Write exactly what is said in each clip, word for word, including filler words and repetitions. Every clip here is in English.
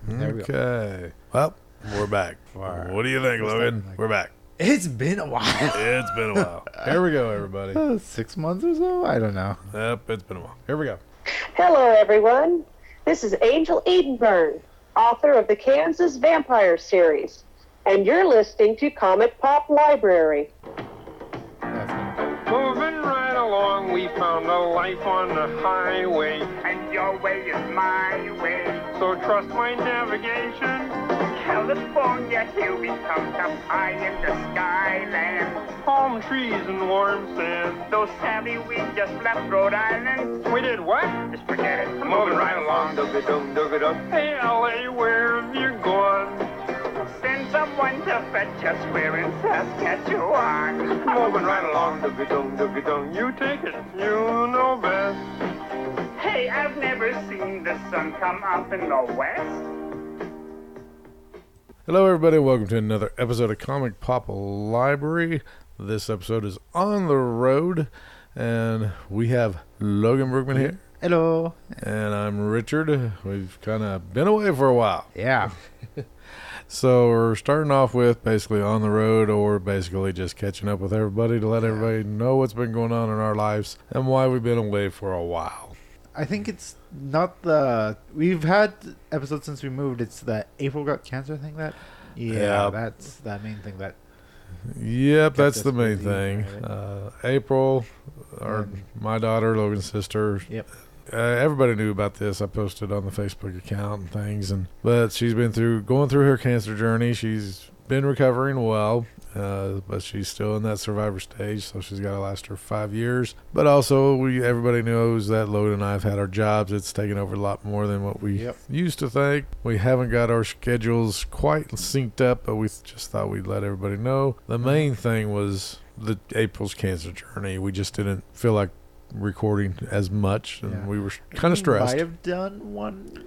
There we Okay. Well, we're back. Far. What do you think, We're Logan? starting like- We're back. It's been a while. It's been a while. Here we go, everybody. Uh, six months or so? I don't know. Yep, it's been a while. Here we go. Hello, everyone. This is Angel Edenburn, author of the Kansas Vampire series, and you're listening to Comic Pop Library. That's me. Moving right along, we found a life on the highway. And your way is my way. So trust my navigation. California, here we come, up high in the skyland. Palm trees and warm sand. Though Sammy, we just left Rhode Island. We did what? Just forget it. I'm Moving right along, dug-a-dum, dug-a-dum. Hey, L A, where have you gone? Send someone to fetch us. We're in Saskatchewan. Moving right along, dug-a-dum, dug-a-dum. You take it, you know best. Hey, I've never seen the sun come up in the west. Hello, everybody. Welcome to another episode of Comic Pop Library. This episode is on the road, and we have Logan Brookman here, Hello. and I'm Richard. We've kind of been away for a while. Yeah. So we're starting off with basically on the road, or basically just catching up with everybody to let everybody know what's been going on in our lives and why we've been away for a while. I think it's not the... We've had episodes since we moved. It's the April got cancer thing that... Yeah, Yep. that's the main thing that... Yep, Kept that's us the main busy, thing. right? Uh, April, our And- my daughter, Logan's sister. Yep. Uh, everybody knew about this. I posted on the Facebook account and things, and but she's been through going through her cancer journey. She's been recovering well, uh, but she's still in that survivor stage, so she's got to last her five years. But also, we everybody knows that Logan and I have had our jobs. It's taken over a lot more than what we Yep. used to think. We haven't got our schedules quite synced up, but we just thought we'd let everybody know. The main thing was the April's cancer journey. We just didn't feel like recording as much, and Yeah. we were kind of We stressed. might have done one...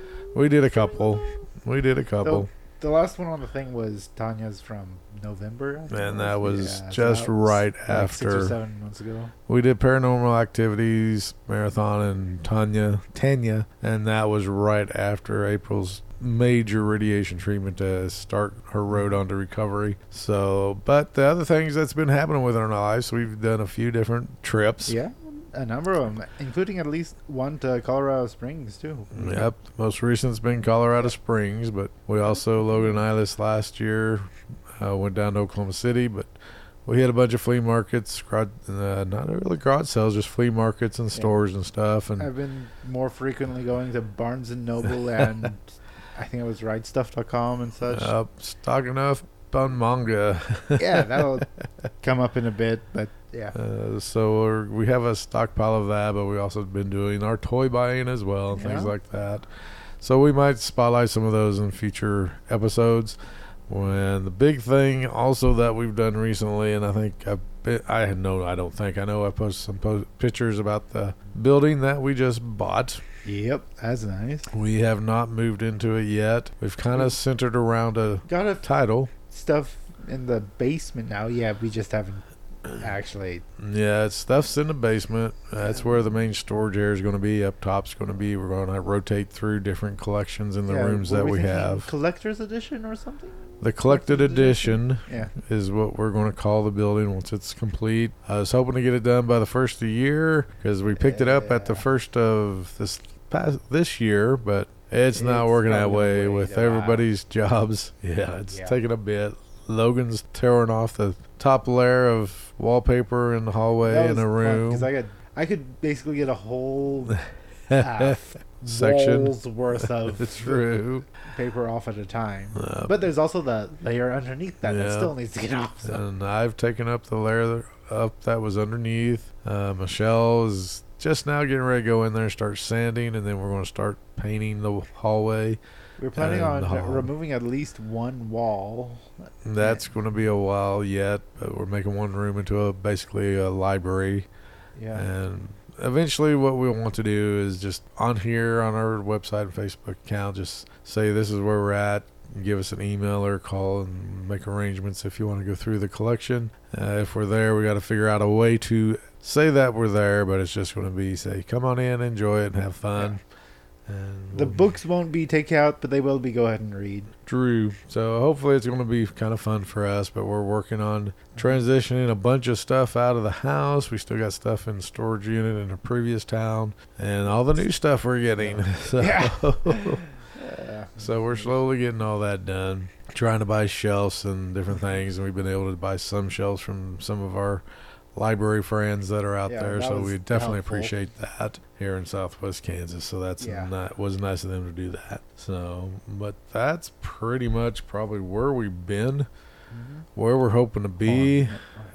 We did a couple. We did a couple. The last one on the thing was Tanya's from November. I think And it that was Yeah, so just that was right like Six after or seven months ago. we did Paranormal Activities Marathon and Tanya, Tanya, and that was right after April's major radiation treatment to start her road onto recovery. So, but the other things that's been happening with our lives, we've done a few different trips. Yeah, a number of them, including at least one to Colorado Springs, too. Yep. Most recent's been Colorado Springs, but we also, Logan and I, this last year, uh, went down to Oklahoma City, but we had a bunch of flea markets, garage, uh, not really garage sales, just flea markets and stores and stuff. And I've been more frequently going to Barnes and Noble and I think it was ride stuff dot com and such. uh, stocking up on manga. Yeah, that'll come up in a bit, but yeah. Uh, so we're, we have a stockpile of that, but we also been doing our toy buying as well and things Yeah. like that. So we might spotlight some of those in future episodes. When the big thing also that we've done recently, and I think I've been, I know I don't think I know I posted some po- pictures about the building that we just bought. Yep, that's nice. We have not moved into it yet. We've kind of centered around a Got a title. stuff in the basement now. Yeah, we just haven't actually. Yeah, it's stuff's in the basement. That's where the main storage area is going to be. Up top's going to be. We're going to rotate through different collections in the Yeah, rooms were that we thinking have. Collector's edition or something? The collected edition Yeah. is what we're going to call the building once it's complete. I was hoping to get it done by the first of the year because we picked it up at the Yeah. first of this past this year, but it's, not It's working that probably way gonna with wait a while. everybody's jobs. Yeah, it's Yeah. taking a bit. Logan's tearing off the top layer of wallpaper in the hallway in a room. Because I could, I could basically get a whole half Section. wall's worth of It's true. paper off at a time. Uh, But there's also the layer underneath that that Yeah. still needs to get off. So. And I've taken up the layer up that was underneath. Uh, Michelle is just now getting ready to go in there and start sanding, and then we're going to start painting the hallway. We're planning and on the hall. removing at least one wall. That's going to be a while yet, but we're making one room into a basically a library. Yeah. And eventually what we want to do is just on here on our website and Facebook account, just say this is where we're at. Give us an email or a call and make arrangements if you want to go through the collection. Uh, if we're there, we got to figure out a way to say that we're there, but it's just going to be say, come on in, enjoy it, and have fun. And The we'll- books won't be takeout, but they will be go ahead and read. True. So hopefully it's going to be kind of fun for us, but we're working on transitioning a bunch of stuff out of the house. We still got stuff in the storage unit in a previous town and all the new stuff we're getting. So, Yeah. so we're slowly getting all that done, trying to buy shelves and different things. And we've been able to buy some shelves from some of our library friends that are out Yeah, there. that So was we definitely helpful. appreciate that here in Southwest Kansas. So that's Yeah. not, was nice of them to do that. So, but that's pretty much probably where we've been, where we're hoping to be.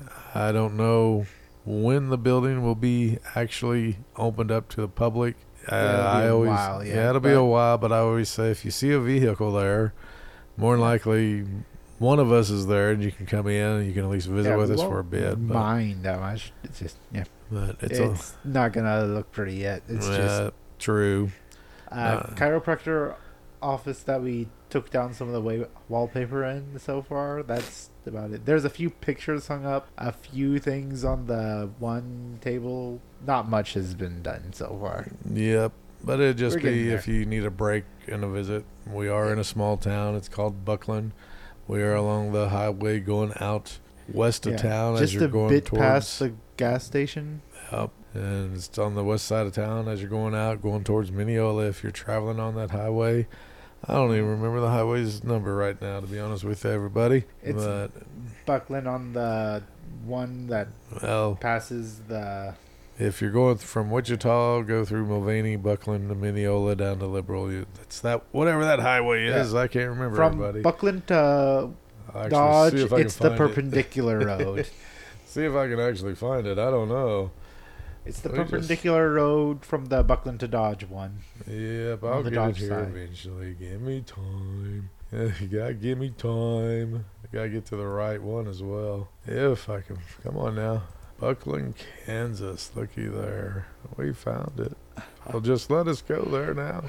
I don't know when the building will be actually opened up to the public. Uh, It'll be I a always, while, yeah, yeah, it'll be a but- while. But I always say, if you see a vehicle there, more than likely one of us is there, and you can come in and you can at least visit Yeah, with we us won't for a bit. But, mind that much. It's just yeah. but it's, It's, a, not gonna look pretty yet. It's yeah, just true. uh, uh, chiropractor office that we took down some of the wa- wallpaper in so far. That's about it. There's a few pictures hung up, a few things on the one table. Not much has been done so far. Yep. But it'd just We're getting be there. if you need a break and a visit. We are in a small town. It's called Buckland. We are along the highway going out west of Yeah, town as just you're a going bit towards. past the gas station. Yep. And it's on the west side of town as you're going out, going towards Mineola. If you're traveling on that highway, I don't even remember the highway's number right now, to be honest with everybody. It's but Buckland on the one that well, passes the if you're going from Wichita, go through Mulvaney, Buckland, to Mineola, down to Liberal. You, that's that whatever that highway is. I can't remember. from everybody. Buckland to I'll actually Dodge. see if I can It's the find it. perpendicular road. See if I can actually find it. I don't know. It's the We just- perpendicular road from the Buckland to Dodge one. Yep, On I'll the get it Dodge here side. eventually. Give me time. Yeah, you gotta give me time. I gotta get to the right one as well. If I can. Come on now. Buckland, Kansas. Looky there. We found it. Well, just let us go there now.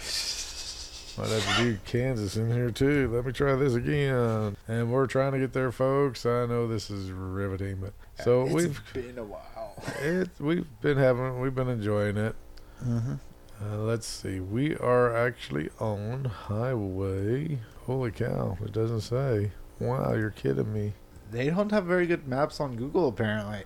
Might have to do Kansas in here too. Let me try this again. And we're trying to get there, folks. I know this is riveting, but so It's we've been a while. it we've been having we've been enjoying it. Uh-huh. Uh, let's see. We are actually on highway. Holy cow! It doesn't say. Wow, you're kidding me. They don't have very good maps on Google apparently.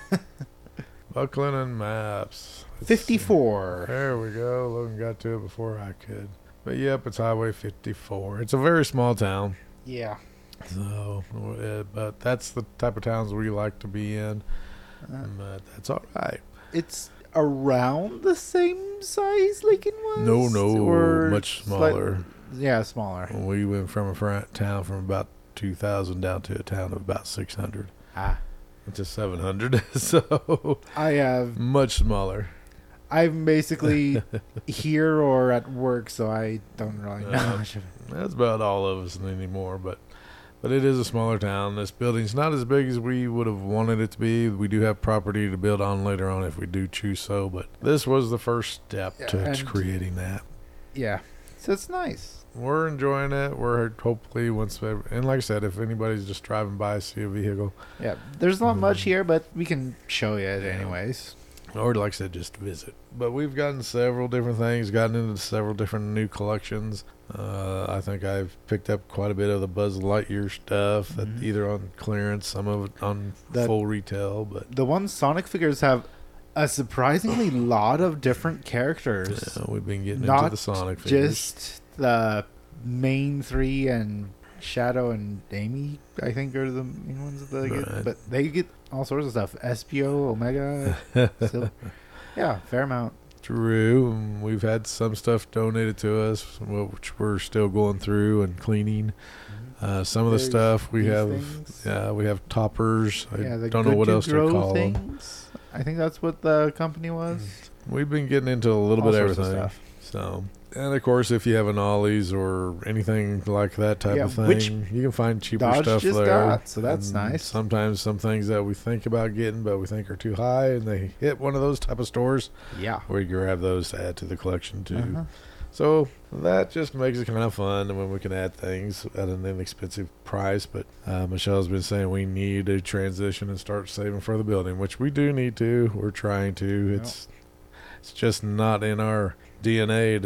Buckland and maps. Let's see. fifty-four. There we go. Logan got to it before I could. But yep, it's Highway fifty-four. It's a very small town. Yeah. So, uh, but that's the type of towns we like to be in. Uh, But that's all right. it's around the same size Lincoln was. No, no, or much slight- smaller. yeah, smaller. We went from a fr- town from about two thousand down to a town of about six hundred. Ah, To seven hundred. So, I have. much smaller. I'm basically here or at work, so I don't really know Uh, much of it. That's about all of us anymore, but but it is a smaller town. This building's not as big as we would have wanted it to be. We do have property to build on later on if we do choose so, but this was the first step Yeah, to and- creating that. Yeah, so it's nice. We're enjoying it. We're hopefully once, we- and like I said, if anybody's just driving by, see a vehicle, Yeah, there's not much Mm. here, but we can show you it Yeah. anyways. or like I said, just visit. But we've gotten several different things, gotten into several different new collections. Uh, I think I've picked up quite a bit of the Buzz Lightyear stuff, that Mhm. either on clearance, some of it on That- full retail. But The one Sonic figures have a surprisingly lot of different characters. yeah, we've been getting into Not the Sonic figures. Just the main three and Shadow and Amy, I think, are the main ones that they Right. get. But they get all sorts of stuff. S P O, Omega, Sil- yeah, fair amount. True. and We've had some stuff donated to us, which we're still going through and cleaning. Uh, some of the There's stuff we these have, things. yeah, we have toppers. I Yeah, the don't know Good what to else to Grow call them. things. I think that's what the company was. We've been getting into a little All bit of sorts of everything. stuff. So, and of course, if you have an Ollie's or anything like that type Yeah, of thing, which you can find cheaper Dodge stuff just there. got, so that's And nice. Sometimes some things that we think about getting, but we think are too high, and they hit one of those type of stores Yeah. where you grab those to add to the collection too. Uh-huh. So that just makes it kind of fun, and when we can add things at an inexpensive price. But uh, Michelle's been saying we need to transition and start saving for the building, which we do need to. We're trying to. It's it's just not in our D N A to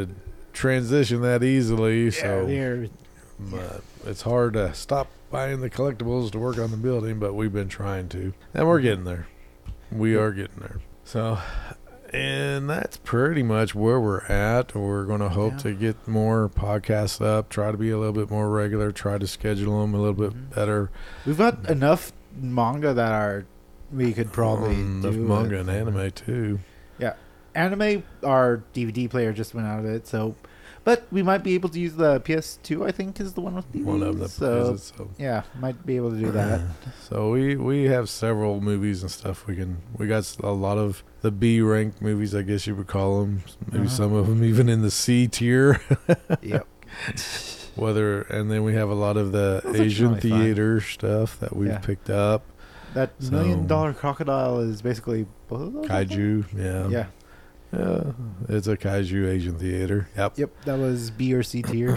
transition that easily. So They're- but it's hard to stop buying the collectibles to work on the building, but we've been trying to, and we're getting there. We are getting there. So, and that's pretty much where we're at. We're going to hope Yeah. to get more podcasts up, try to be a little bit more regular, try to schedule them a little bit Mhm. better. We've got enough manga that are we could probably Um, do the manga it. and anime too. Anime, our D V D player just went out of it, so but we might be able to use the P S two. I think is the one with D V Ds. One of them. So is it, so. yeah, might be able to do that. So we we have several movies and stuff we can. We got a lot of the B rank movies, I guess you would call them. Maybe Uh-huh. some of them even in the C tier. Yep. Whether and then we have a lot of the Those are Asian really fun. theater stuff that we've Yeah. picked up. That So- million dollar crocodile is basically both of those. I think? Kaiju, yeah. Yeah. Yeah, it's a kaiju Asian theater. Yep. Yep. That was B or C tier.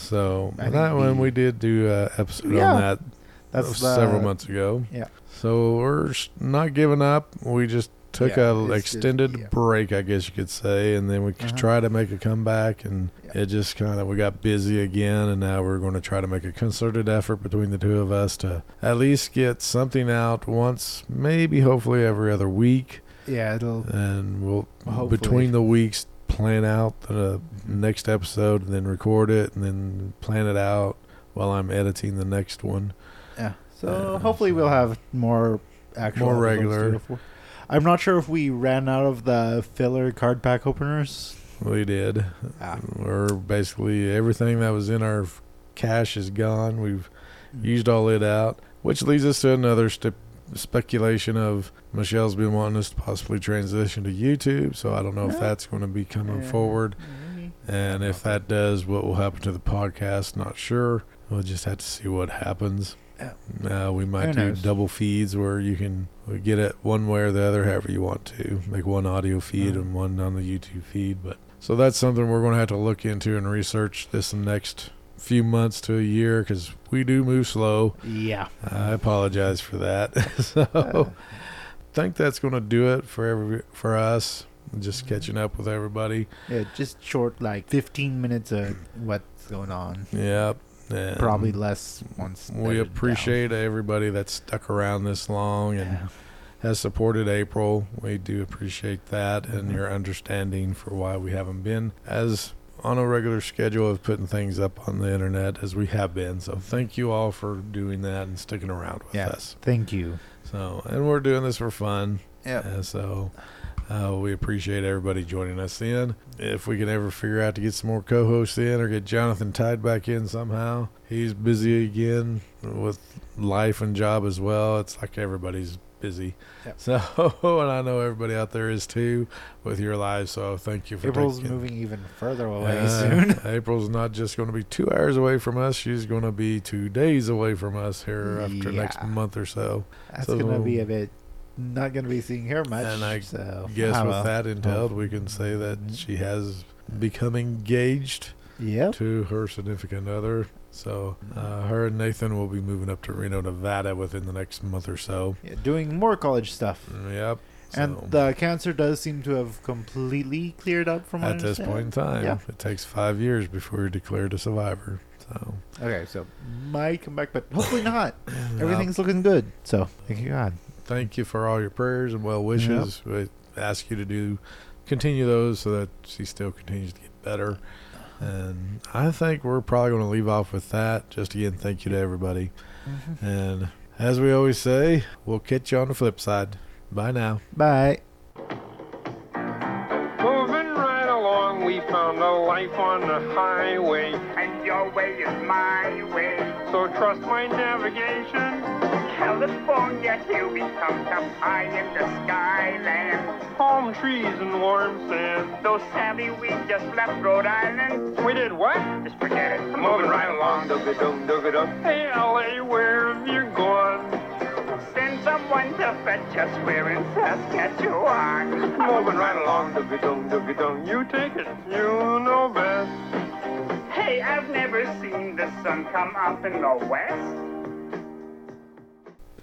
So I think that one B. we did do an episode Yeah. on that That's uh, several the- months ago. Yeah. So we're s- not giving up. We just took Yeah, a it's just- extended yeah. break, I guess you could say, and then we could Uh-huh. try to make a comeback, and Yeah. it just kind of we got busy again, and now we're going to try to make a concerted effort between the two of us to at least get something out once, maybe hopefully every other week, Yeah, it'll. and we'll Hopefully. between the weeks plan out the next episode, and then record it, and then plan it out while I'm editing the next one. Yeah. So Uh, hopefully so- we'll have more actual More episodes to regular. go for. I'm not sure if we ran out of the filler card pack openers. We did. Ah. We're basically everything that was in our f- cache is gone. We've Mm. used all it out, which leads us to another step speculation of Michelle's been wanting us to possibly transition to YouTube. So I don't know if Yeah. that's going to be coming Yeah. forward, Maybe. and if that does, what will happen to the podcast? Not sure. We'll just have to see what happens. Uh, we might Who do knows? double feeds where you can we get it one way or the other, however you want to. Make one audio feed Mhm. and one on the YouTube feed. But so that's something we're going to have to look into and research this next few months to a year, because we do move slow. Yeah. I apologize for that. So think that's going to do it for every for us. Just catching up with everybody. Yeah, just short, like fifteen minutes of what's going on. Yep. And Probably less once. we edited appreciate everybody that's stuck around this long down. and Yeah. has supported April. We do appreciate that and your understanding for why we haven't been as on a regular schedule of putting things up on the internet as we have been. So thank you all for doing that and sticking around with Yeah. us. Thank you. So, and we're doing this for fun. Yep. Uh, so uh, we appreciate everybody joining us in. If we can ever figure out to get some more co-hosts in or get Jonathan tied back in somehow, he's busy again with life and job as well. It's like everybody's busy. Yep. So, and I know everybody out there is too with your lives. So thank you for April's taking- moving even further away Uh, soon. April's not just going to be two hours away from us. She's going to be two days away from us here after next Yeah. month or so. That's so- gonna be a bit. Not gonna be seeing her much. And I so, Guess ah, with well. that entailed, we can say that she has become engaged Yep. to her significant other. So uh, her and Nathan will be moving up to Reno, Nevada within the next month or so. Yeah, doing more college stuff. Yep. So And the cancer does seem to have completely cleared up from what I at this point in understand. time, Yeah. it takes five years before you're declared a survivor. So Okay, so might come back, but hopefully not. Yep. Everything's looking good. So thank you God. Thank you for all your prayers and well wishes. We ask you to do continue those so that she still continues to get better. And I think we're probably going to leave off with that. Just again, thank you to everybody. And as we always say, we'll catch you on the flip side. Bye now. Bye. Moving right along, we found a life on the highway. And your way is my way. So trust my navigation. California, here we come, up high in the skyland. Palm trees and warm sand. Though Sammy, we just left Rhode Island. We did what? Just forget it. Moving right along, dug-a-dum, dug-a-dum. Hey, L A, where have you gone? Send someone to fetch us. We're in Saskatchewan. Moving right along, dug-a-dum, dug-a-dum. You take it, you know best. Hey, I've never seen the sun come up in the west.